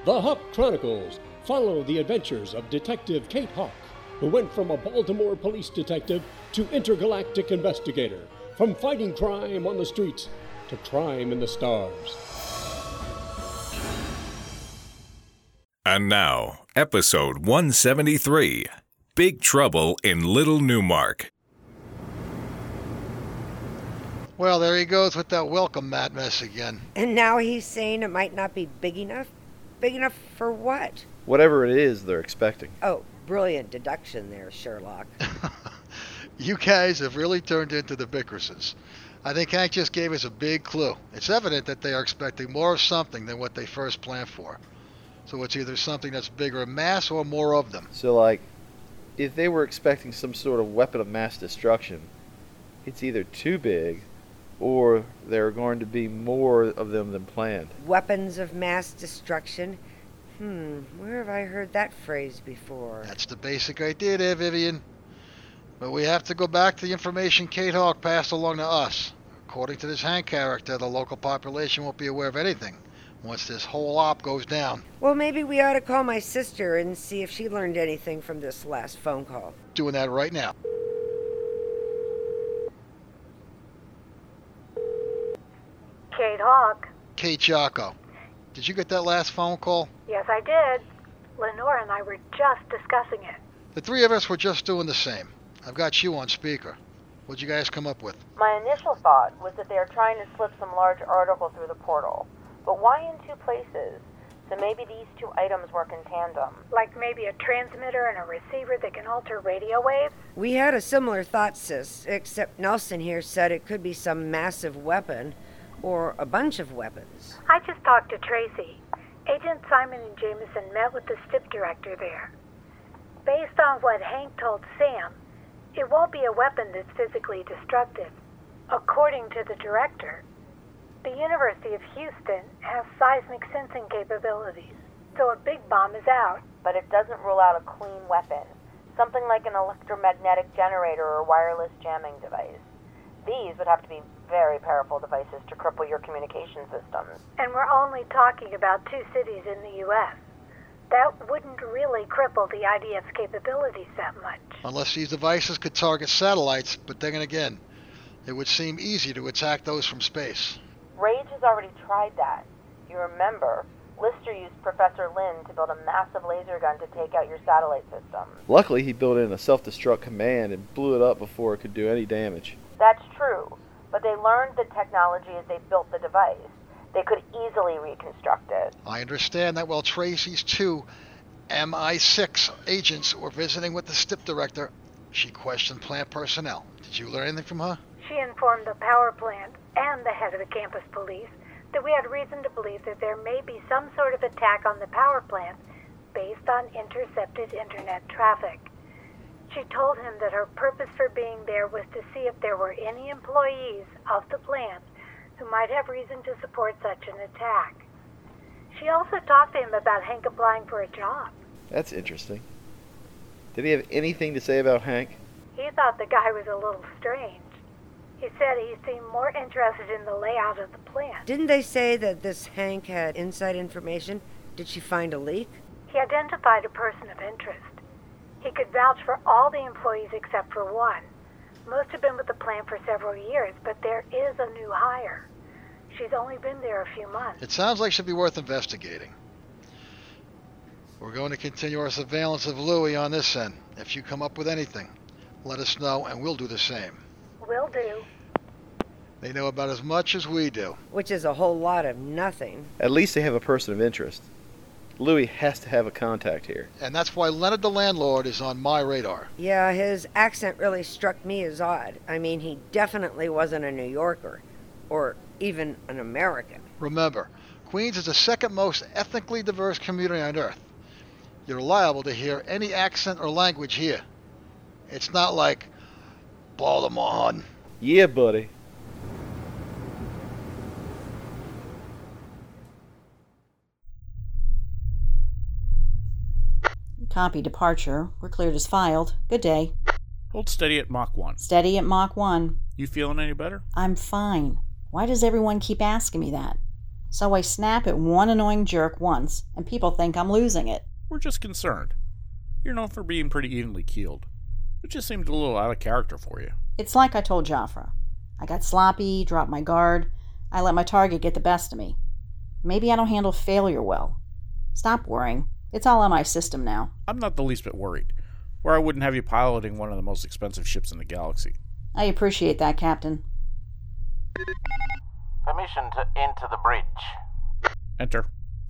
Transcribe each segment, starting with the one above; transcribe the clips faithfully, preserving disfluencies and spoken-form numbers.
The Hawk Chronicles follow the adventures of Detective Kate Hawk, who went from a Baltimore police detective to intergalactic investigator, from fighting crime on the streets to crime in the stars. And now, episode one seventy-three, Big Trouble in Little Newmark. Well, there he goes with that welcome mat mess again. And now he's saying it might not be big enough? Big enough for what? Whatever it is they're expecting. Oh, brilliant deduction there, Sherlock. You guys have really turned into the Bickerses. I think Hank just gave us a big clue. It's evident that they are expecting more of something than what they first planned for. So it's either something that's bigger in mass or more of them. So, like, if they were expecting some sort of weapon of mass destruction, it's either too big or there are going to be more of them than planned. Weapons of mass destruction? Hmm, where have I heard that phrase before? That's the basic idea there, Vivian. But we have to go back to the information Kate Hawk passed along to us. According to this Hank character, the local population won't be aware of anything once this whole op goes down. Well, maybe we ought to call my sister and see if she learned anything from this last phone call. Doing that right now. Kate Hawk. Kate Jocko. Did you get that last phone call? Yes, I did. Lenore and I were just discussing it. The three of us were just doing the same. I've got you on speaker. What'd you guys come up with? My initial thought was that they are trying to slip some large article through the portal. But why in two places? So maybe these two items work in tandem. Like maybe a transmitter and a receiver that can alter radio waves? We had a similar thought, sis, except Nelson here said it could be some massive weapon or a bunch of weapons. I just talked to Tracy. Agent Simon and Jameson met with the S T I P director there. Based on what Hank told Sam, it won't be a weapon that's physically destructive. According to the director, the University of Houston has seismic sensing capabilities, so a big bomb is out. But it doesn't rule out a clean weapon, something like an electromagnetic generator or wireless jamming device. These would have to be very powerful devices to cripple your communication systems. And we're only talking about two cities in the U S That wouldn't really cripple the I D F's capabilities that much. Unless these devices could target satellites, but then again, it would seem easy to attack those from space. Rage has already tried that. You remember, Lister used Professor Lin to build a massive laser gun to take out your satellite systems. Luckily, he built in a self-destruct command and blew it up before it could do any damage. That's true, but they learned the technology as they built the device. They could easily reconstruct it. I understand that while Tracy's two M I six agents were visiting with the S T I P director, she questioned plant personnel. Did you learn anything from her? She informed the power plant and the head of the campus police that we had reason to believe that there may be some sort of attack on the power plant based on intercepted internet traffic. She told him that her purpose for being there was to see if there were any employees of the plant who might have reason to support such an attack. She also talked to him about Hank applying for a job. That's interesting. Did he have anything to say about Hank? He thought the guy was a little strange. He said he seemed more interested in the layout of the plant. Didn't they say that this Hank had inside information? Did she find a leak? He identified a person of interest. He could vouch for all the employees except for one. Most have been with the plant for several years, but there is a new hire. She's only been there a few months. It sounds like it should be worth investigating. We're going to continue our surveillance of Louis on this end. If you come up with anything, let us know and we'll do the same. Will do. They know about as much as we do. Which is a whole lot of nothing. At least they have a person of interest. Louis has to have a contact here. And that's why Leonard the landlord is on my radar. Yeah, his accent really struck me as odd. I mean, he definitely wasn't a New Yorker, or even an American. Remember, Queens is the second most ethnically diverse community on Earth. You're liable to hear any accent or language here. It's not like Baltimore. Yeah, buddy. Copy departure. We're cleared as filed. Good day. Hold steady at Mach one. Steady at Mach one. You feeling any better? I'm fine. Why does everyone keep asking me that? So I snap at one annoying jerk once, and people think I'm losing it. We're just concerned. You're known for being pretty evenly keeled. It just seemed a little out of character for you. It's like I told Jafra. I got sloppy, dropped my guard. I let my target get the best of me. Maybe I don't handle failure well. Stop worrying. It's all on my system now. I'm not the least bit worried, or I wouldn't have you piloting one of the most expensive ships in the galaxy. I appreciate that, Captain. Permission to enter the bridge. Enter.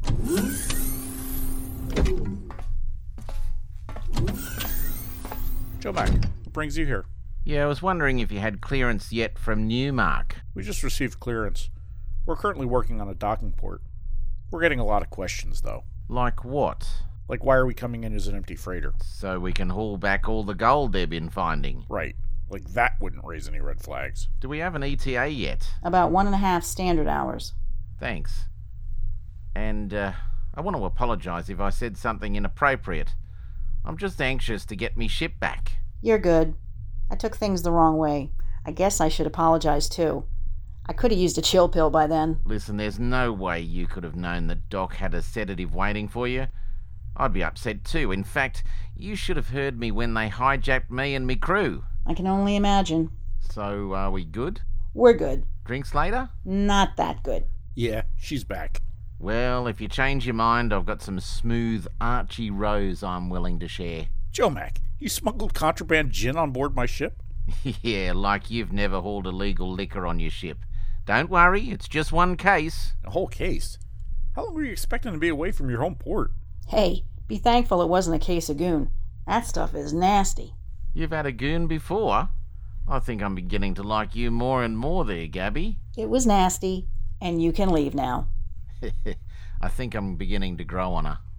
Joe Mack, what brings you here? Yeah, I was wondering if you had clearance yet from Newmark. We just received clearance. We're currently working on a docking port. We're getting a lot of questions, though. Like what? Like, why are we coming in as an empty freighter? So we can haul back all the gold they've been finding. Right. Like, that wouldn't raise any red flags. Do we have an E T A yet? About one and a half standard hours. Thanks. And, uh, I want to apologize if I said something inappropriate. I'm just anxious to get me ship back. You're good. I took things the wrong way. I guess I should apologize, too. I could have used a chill pill by then. Listen, there's no way you could have known that Doc had a sedative waiting for you. I'd be upset too. In fact, you should have heard me when they hijacked me and me crew. I can only imagine. So, are we good? We're good. Drinks later? Not that good. Yeah, she's back. Well, if you change your mind, I've got some smooth Archie Rose I'm willing to share. Joe Mack, you smuggled contraband gin on board my ship? Yeah, like you've never hauled illegal liquor on your ship. Don't worry, it's just one case. A whole case? How long were you expecting to be away from your home port? Hey, be thankful it wasn't a case of goon. That stuff is nasty. You've had a goon before. I think I'm beginning to like you more and more there, Gabby. It was nasty, and you can leave now. I think I'm beginning to grow on her.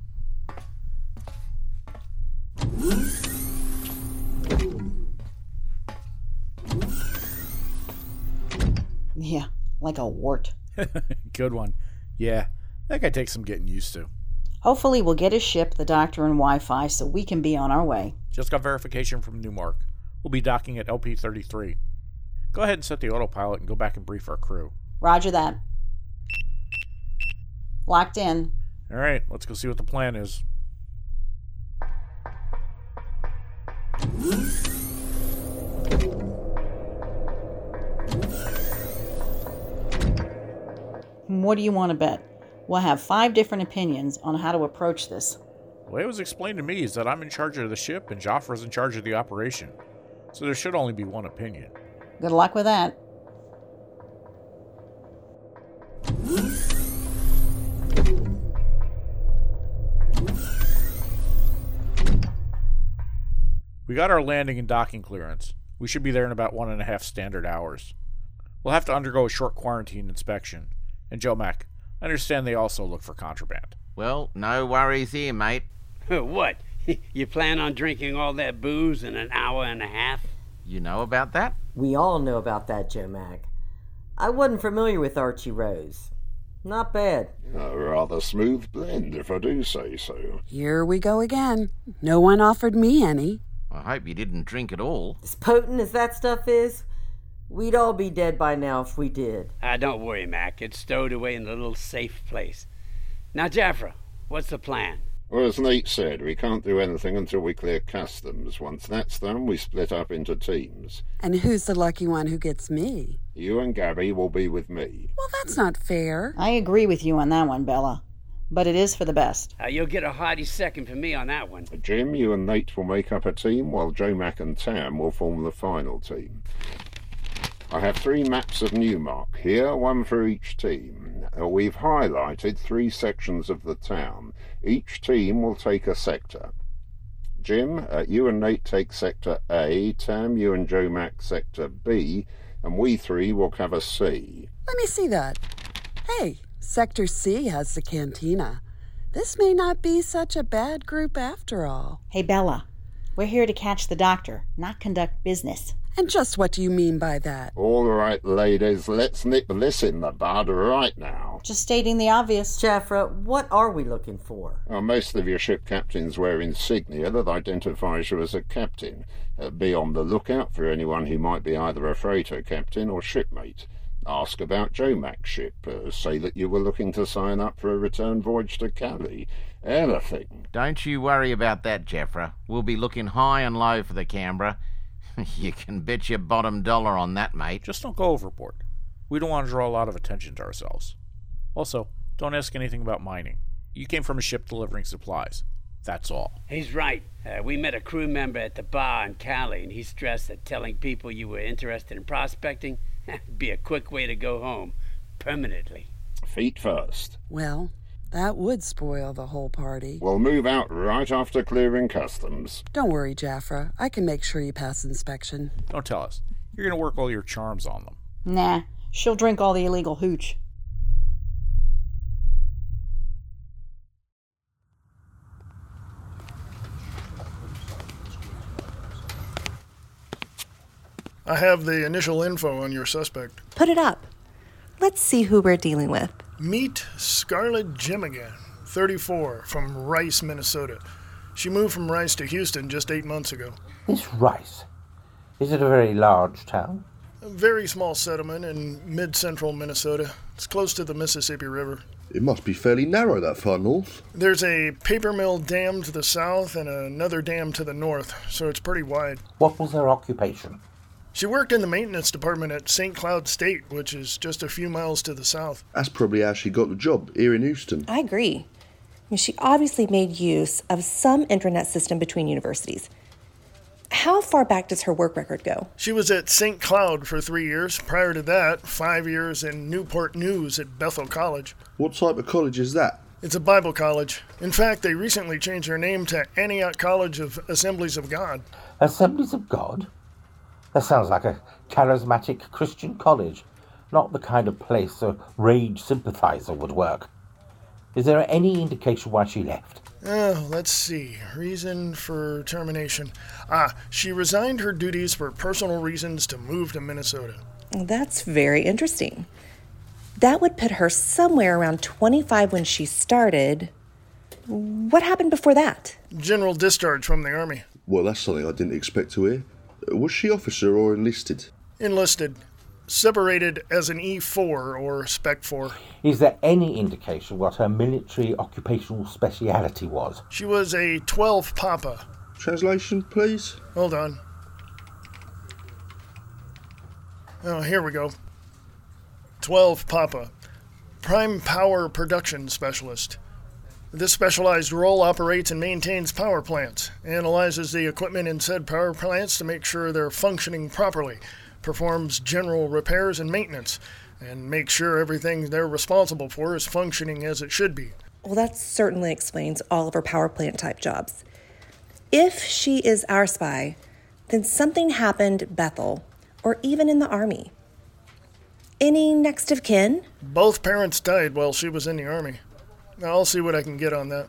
Yeah, like a wart. Good one. Yeah, that guy takes some getting used to. Hopefully we'll get his ship, the doctor, and Wi-Fi so we can be on our way. Just got verification from Newmark. We'll be docking at L P thirty-three. Go ahead and set the autopilot and go back and brief our crew. Roger that. Locked in. All right, let's go see what the plan is. What do you want to bet? We'll have five different opinions on how to approach this. The way it was explained to me is that I'm in charge of the ship and Jafra's in charge of the operation. So there should only be one opinion. Good luck with that. We got our landing and docking clearance. We should be there in about one and a half standard hours. We'll have to undergo a short quarantine inspection. And Joe Mack, I understand they also look for contraband. Well, no worries here, mate. What? You plan on drinking all that booze in an hour and a half? You know about that? We all know about that, Joe Mack. I wasn't familiar with Archie Rose. Not bad. A rather smooth blend, if I do say so. Here we go again. No one offered me any. I hope you didn't drink it all. As potent as that stuff is, we'd all be dead by now if we did. Ah, don't worry, Mac. It's stowed away in a little safe place. Now, Jafra, what's the plan? Well, as Nate said, we can't do anything until we clear customs. Once that's done, we split up into teams. And who's the lucky one who gets me? You and Gabby will be with me. Well, that's not fair. I agree with you on that one, Bella. But it is for the best. Uh, you'll get a hearty second from me on that one. Jim, you and Nate will make up a team, while Joe Mack and Tam will form the final team. I have three maps of Newmark here, one for each team. Uh, we've highlighted three sections of the town. Each team will take a sector. Jim, uh, you and Nate take Sector A, Tam, you and Joe Mack Sector B, and we three will cover C. Let me see that. Hey, Sector C has the cantina. This may not be such a bad group after all. Hey, Bella, we're here to catch the doctor, not conduct business. And just what do you mean by that? All right, ladies, let's nip this in the bud right now. Just stating the obvious. Jafra, what are we looking for? Well, most of your ship captains wear insignia that identifies you as a captain. Uh, be on the lookout for anyone who might be either a freighter captain or shipmate. Ask about Joe Mac's ship. Uh, say that you were looking to sign up for a return voyage to Cali. Anything. Don't you worry about that, Jeffra. We'll be looking high and low for the Canberra. You can bet your bottom dollar on that, mate. Just don't go overboard. We don't want to draw a lot of attention to ourselves. Also, don't ask anything about mining. You came from a ship delivering supplies. That's all. He's right. Uh, we met a crew member at the bar in Cali, and he stressed that telling people you were interested in prospecting would be a quick way to go home, permanently. Feet first. Well, that would spoil the whole party. We'll move out right after clearing customs. Don't worry, Jaffra. I can make sure you pass inspection. Don't tell us. You're going to work all your charms on them. Nah, she'll drink all the illegal hooch. I have the initial info on your suspect. Put it up. Let's see who we're dealing with. Meet Scarlett Jimmigan, thirty-four, from Rice, Minnesota. She moved from Rice to Houston just eight months ago. This Rice, is it a very large town? A very small settlement in mid-central Minnesota. It's close to the Mississippi River. It must be fairly narrow that far north. There's a paper mill dam to the south and another dam to the north, so it's pretty wide. What was her occupation? She worked in the maintenance department at Saint Cloud State, which is just a few miles to the south. That's probably how she got the job here in Houston. I agree. I mean, she obviously made use of some intranet system between universities. How far back does her work record go? She was at Saint Cloud for three years. Prior to that, five years in Newport News at Bethel College. What type of college is that? It's a Bible college. In fact, they recently changed their name to Antioch College of Assemblies of God. Assemblies of God? That sounds like a charismatic Christian college, not the kind of place a rage sympathizer would work. Is there any indication why she left? Oh, let's see. Reason for termination. Ah, she resigned her duties for personal reasons to move to Minnesota. That's very interesting. That would put her somewhere around twenty-five when she started. What happened before that? General discharge from the Army. Well, that's something I didn't expect to hear. Was she officer or enlisted? Enlisted. Separated as an E four or Spec four. Is there any indication what her military occupational speciality was? She was a twelve Papa. Translation, please? Hold on. Oh, here we go. twelve Papa. Prime Power Production Specialist. This specialized role operates and maintains power plants, analyzes the equipment in said power plants to make sure they're functioning properly, performs general repairs and maintenance, and makes sure everything they're responsible for is functioning as it should be. Well, that certainly explains all of her power plant type jobs. If she is our spy, then something happened at Bethel, or even in the Army. Any next of kin? Both parents died while she was in the Army. I'll see what I can get on that.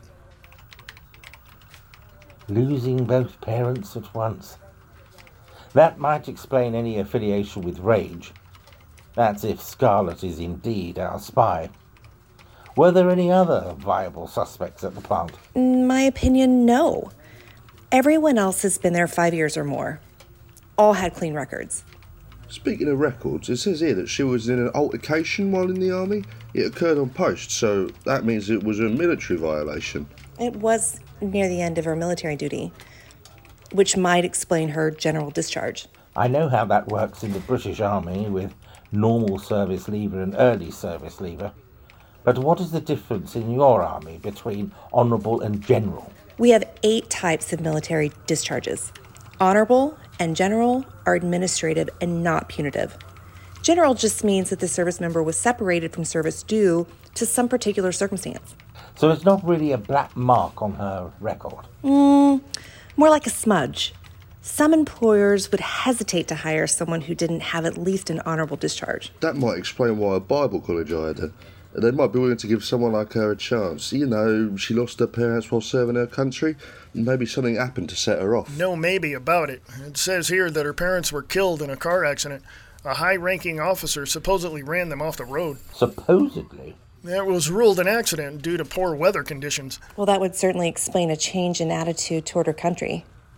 Losing both parents at once. That might explain any affiliation with Rage. That's if Scarlett is indeed our spy. Were there any other viable suspects at the plant? In my opinion, no. Everyone else has been there five years or more. All had clean records. Speaking of records, it says here that she was in an altercation while in the Army. It occurred on post, so that means it was a military violation. It was near the end of her military duty, which might explain her general discharge. I know how that works in the British Army with normal service leaver and early service leaver. But what is the difference in your army between honourable and general? We have eight types of military discharges. Honourable and general are administrative and not punitive. General just means that the service member was separated from service due to some particular circumstance. So it's not really a black mark on her record? Mm, more like a smudge. Some employers would hesitate to hire someone who didn't have at least an honourable discharge. That might explain why a Bible college hired her. They might be willing to give someone like her a chance. You know, she lost her parents while serving her country. Maybe something happened to set her off. No maybe about it. It says here that her parents were killed in a car accident. A high-ranking officer supposedly ran them off the road. Supposedly? It was ruled an accident due to poor weather conditions. Well, that would certainly explain a change in attitude toward her country.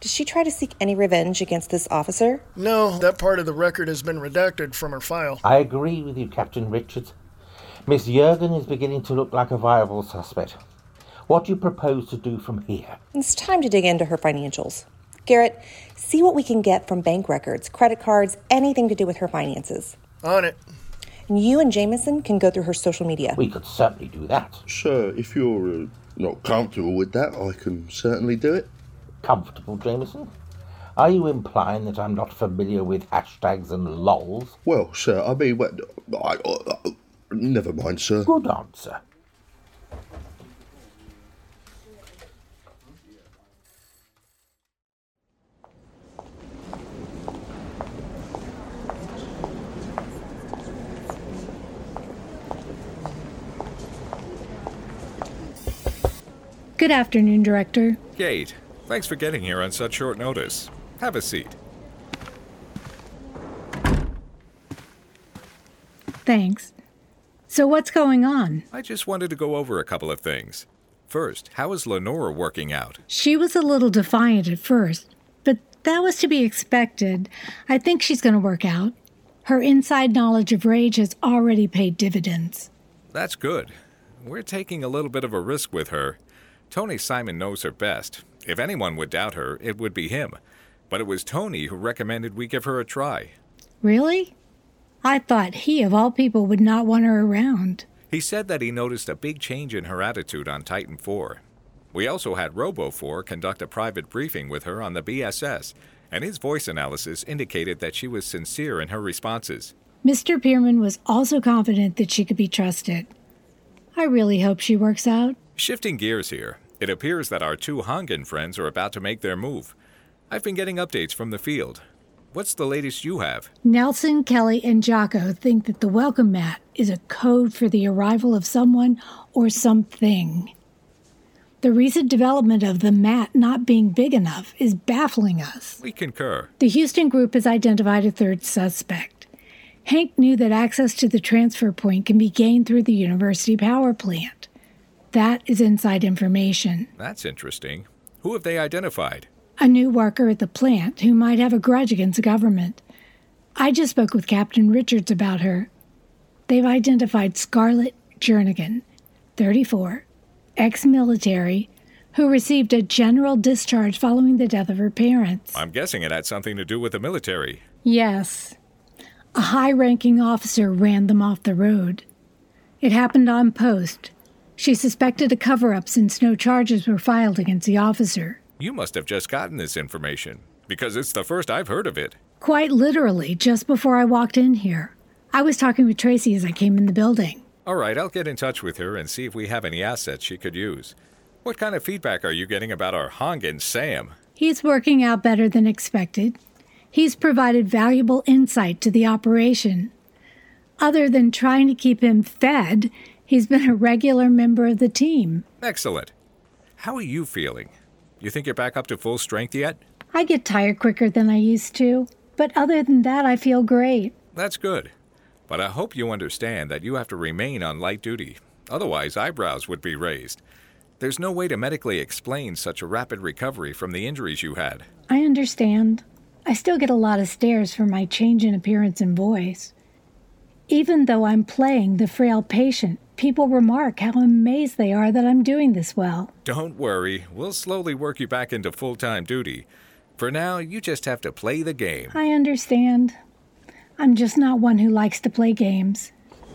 Did she try to seek any revenge against this officer? No, that part of the record has been redacted from her file. I agree with you, Captain Richards. Miss Jurgen is beginning to look like a viable suspect. What do you propose to do from here? It's time to dig into her financials. Garrett, see what we can get from bank records, credit cards, anything to do with her finances. On it. And you and Jameson can go through her social media. We could certainly do that. Sure, if you're uh, not comfortable with that, I can certainly do it. Comfortable, Jameson? Are you implying that I'm not familiar with hashtags and lols? Well, sir, I mean, well, I, I, I, never mind, sir. Good answer. Good afternoon, Director. Kate, thanks for getting here on such short notice. Have a seat. Thanks. So what's going on? I just wanted to go over a couple of things. First, how is Lenora working out? She was a little defiant at first, but that was to be expected. I think she's going to work out. Her inside knowledge of rage has already paid dividends. That's good. We're taking a little bit of a risk with her. Tony Simon knows her best. If anyone would doubt her, it would be him. But it was Tony who recommended we give her a try. Really? I thought he, of all people, would not want her around. He said that he noticed a big change in her attitude on Titan four. We also had Robo four conduct a private briefing with her on the B S S, and his voice analysis indicated that she was sincere in her responses. Mister Pierman was also confident that she could be trusted. I really hope she works out. Shifting gears here, it appears that our two Hongan friends are about to make their move. I've been getting updates from the field. What's the latest you have? Nelson, Kelly, and Jocko think that the welcome mat is a code for the arrival of someone or something. The recent development of the mat not being big enough is baffling us. We concur. The Houston group has identified a third suspect. Hank knew that access to the transfer point can be gained through the university power plant. That is inside information. That's interesting. Who have they identified? A new worker at the plant who might have a grudge against the government. I just spoke with Captain Richards about her. They've identified Scarlett Jernigan, thirty-four, ex-military, who received a general discharge following the death of her parents. I'm guessing it had something to do with the military. Yes. A high-ranking officer ran them off the road. It happened on post. She suspected a cover-up since no charges were filed against the officer. You must have just gotten this information, because it's the first I've heard of it. Quite literally, just before I walked in here. I was talking with Tracy as I came in the building. All right, I'll get in touch with her and see if we have any assets she could use. What kind of feedback are you getting about our Hongan Sam? He's working out better than expected. He's provided valuable insight to the operation. Other than trying to keep him fed, he's been a regular member of the team. Excellent. How are you feeling? You think you're back up to full strength yet? I get tired quicker than I used to, but other than that, I feel great. That's good. But I hope you understand that you have to remain on light duty. Otherwise, eyebrows would be raised. There's no way to medically explain such a rapid recovery from the injuries you had. I understand. I still get a lot of stares for my change in appearance and voice. Even though I'm playing the frail patient, people remark how amazed they are that I'm doing this well. Don't worry. We'll slowly work you back into full-time duty. For now, you just have to play the game. I understand. I'm just not one who likes to play games.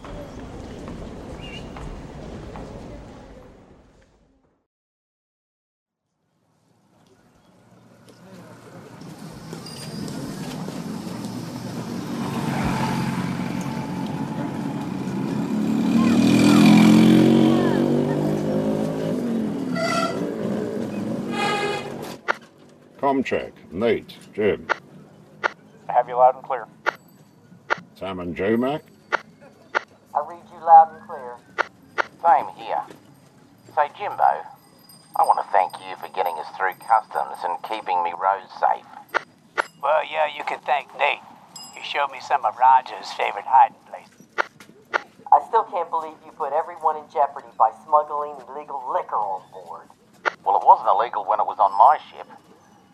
Comcheck, Nate, Jim. I have you loud and clear. Sam and Joe Mac? I read you loud and clear. Same here. Say, Jimbo, I want to thank you for getting us through customs and keeping me roads safe. Well, yeah, you can thank Nate. He showed me some of Roger's favorite hiding places. I still can't believe you put everyone in jeopardy by smuggling illegal liquor on board. Well, it wasn't illegal when it was on my ship.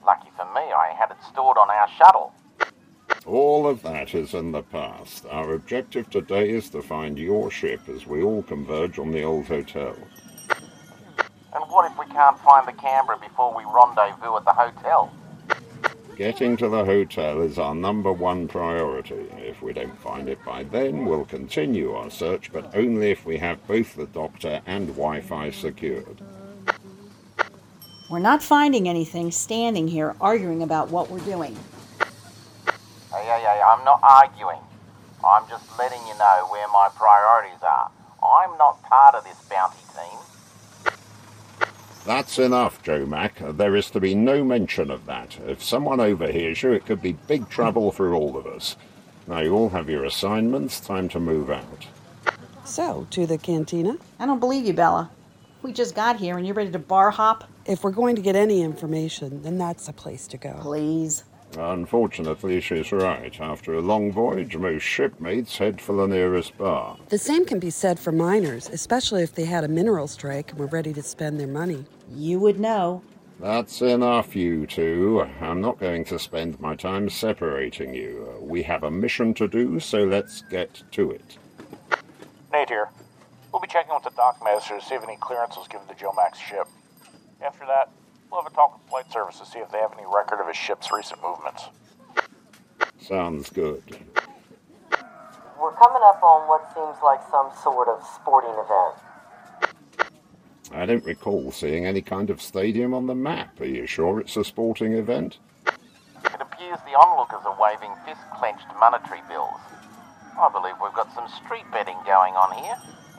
Lucky for me, I had it stored on our shuttle. All of that is in the past. Our objective today is to find your ship as we all converge on the old hotel. And what if we can't find the Canberra before we rendezvous at the hotel? Getting to the hotel is our number one priority. If we don't find it by then, we'll continue our search, but only if we have both the doctor and Wi-Fi secured. We're not finding anything standing here arguing about what we're doing. Hey, hey, hey, I'm not arguing. I'm just letting you know where my priorities are. I'm not part of this bounty team. That's enough, Joe Mac. There is to be no mention of that. If someone overhears you, it could be big trouble for all of us. Now you all have your assignments. Time to move out. So, to the cantina? I don't believe you, Bella. We just got here and you're ready to bar hop? If we're going to get any information, then that's the place to go. Please. Unfortunately, she's right. After a long voyage, most shipmates head for the nearest bar. The same can be said for miners, especially if they had a mineral strike and were ready to spend their money. You would know. That's enough, you two. I'm not going to spend my time separating you. We have a mission to do, so let's get to it. Nate here. We'll be checking with the dockmaster to see if any clearance was given to Joe Mac's ship. After that, we'll have a talk with flight service to see if they have any record of his ship's recent movements. Sounds good. We're coming up on what seems like some sort of sporting event. I don't recall seeing any kind of stadium on the map. Are you sure it's a sporting event? It appears the onlookers are waving fist-clenched monetary bills. I believe we've got some street betting going on here.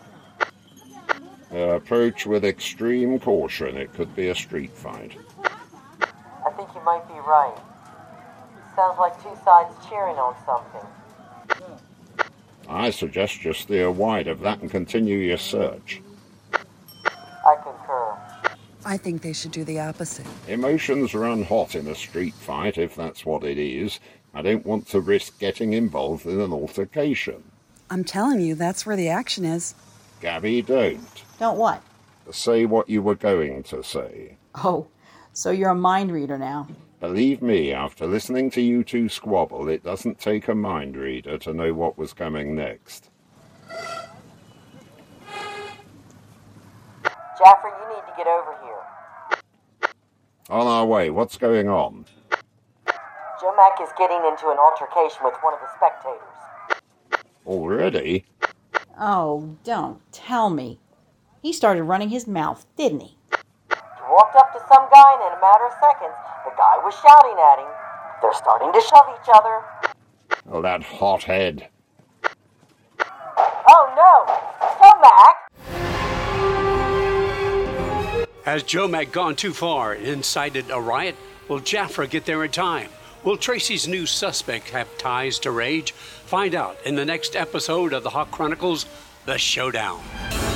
Uh, approach with extreme caution. It could be a street fight. I think you might be right. Sounds like two sides cheering on something. I suggest you steer wide of that and continue your search. I concur. I think they should do the opposite. Emotions run hot in a street fight, if that's what it is. I don't want to risk getting involved in an altercation. I'm telling you, that's where the action is. Gabby, don't. Don't what? Say what you were going to say. Oh, so you're a mind reader now. Believe me, after listening to you two squabble, it doesn't take a mind reader to know what was coming next. Jaffrey, you need to get over here. On our way, what's going on? Joe Mac is getting into an altercation with one of the spectators. Already? Oh, don't tell me. He started running his mouth, didn't he? He walked up to some guy and in a matter of seconds, the guy was shouting at him. They're starting to shove each other. Oh, that hothead. Oh no! Joe Mac! Has Joe Mac gone too far and incited a riot? Will Jaffra get there in time? Will Tracy's new suspect have ties to Rage? Find out in the next episode of the Hawk Chronicles, The Showdown.